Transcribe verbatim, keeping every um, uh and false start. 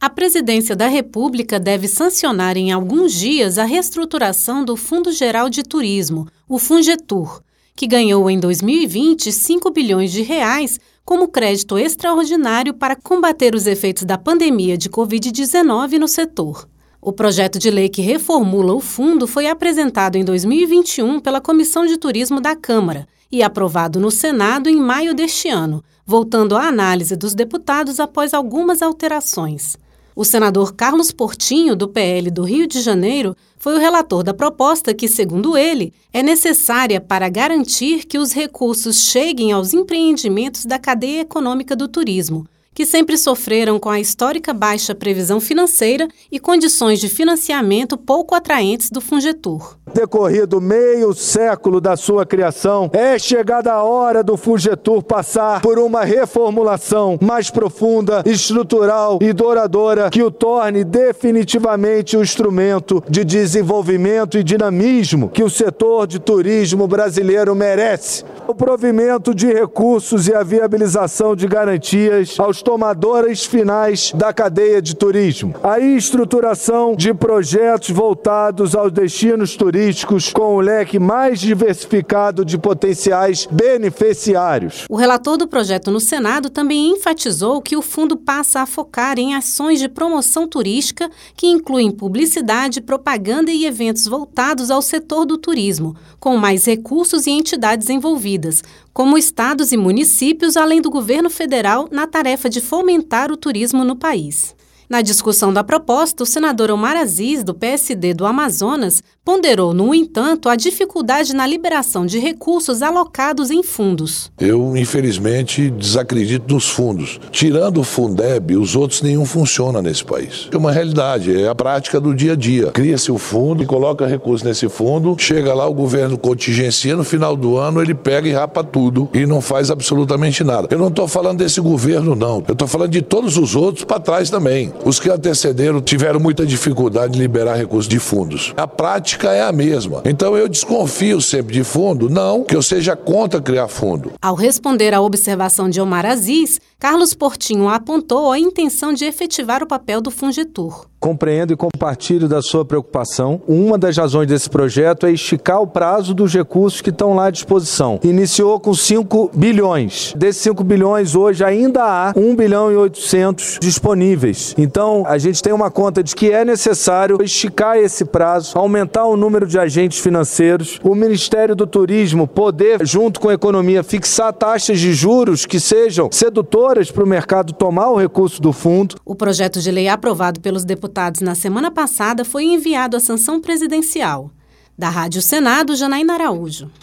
A Presidência da República deve sancionar em alguns dias a reestruturação do Fundo Geral de Turismo, o Fungetur, que ganhou em dois mil e vinte cinco bilhões de reais como crédito extraordinário para combater os efeitos da pandemia de covid dezenove no setor. O projeto de lei que reformula o fundo foi apresentado em dois mil e vinte e um pela Comissão de Turismo da Câmara e aprovado no Senado em maio deste ano, voltando à análise dos deputados após algumas alterações. O senador Carlos Portinho, do P L do Rio de Janeiro, foi o relator da proposta que, segundo ele, é necessária para garantir que os recursos cheguem aos empreendimentos da cadeia econômica do turismo, que sempre sofreram com a histórica baixa previsão financeira e condições de financiamento pouco atraentes do Fungetur. Decorrido meio século da sua criação, é chegada a hora do Fungetur passar por uma reformulação mais profunda, estrutural e duradoura que o torne definitivamente um instrumento de desenvolvimento e dinamismo que o setor de turismo brasileiro merece. O provimento de recursos e a viabilização de garantias aos tomadores finais da cadeia de turismo. A estruturação de projetos voltados aos destinos turísticos com o leque mais diversificado de potenciais beneficiários. O relator do projeto no Senado também enfatizou que o fundo passa a focar em ações de promoção turística que incluem publicidade, propaganda e eventos voltados ao setor do turismo, com mais recursos e entidades envolvidas, como estados e municípios, além do governo federal, na tarefa de fomentar o turismo no país. Na discussão da proposta, o senador Omar Aziz, do P S D do Amazonas, ponderou, no entanto, a dificuldade na liberação de recursos alocados em fundos. Eu, infelizmente, desacredito nos fundos. Tirando o Fundeb, os outros nenhum funciona nesse país. É uma realidade, é a prática do dia a dia. Cria-se o fundo e coloca recursos nesse fundo, chega lá, o governo contingencia, no final do ano ele pega e rapa tudo e não faz absolutamente nada. Eu não estou falando desse governo, não. Eu estou falando de todos os outros para trás também. Os que antecederam tiveram muita dificuldade de liberar recursos de fundos. A prática é a mesma. Então eu desconfio sempre de fundo, não que eu seja contra criar fundo. Ao responder à observação de Omar Aziz, Carlos Portinho apontou a intenção de efetivar o papel do Fungetur. Compreendo e compartilho da sua preocupação. Uma das razões desse projeto é esticar o prazo dos recursos que estão lá à disposição. Iniciou com cinco bilhões. Desses cinco bilhões, hoje ainda há um bilhão e oitocentos disponíveis. Então, a gente tem uma conta de que é necessário esticar esse prazo, aumentar o número de agentes financeiros, o Ministério do Turismo poder, junto com a economia, fixar taxas de juros que sejam sedutoras para o mercado tomar o recurso do fundo. O projeto de lei aprovado pelos deputados na semana passada foi enviado à sanção presidencial. Da Rádio Senado, Janaína Araújo.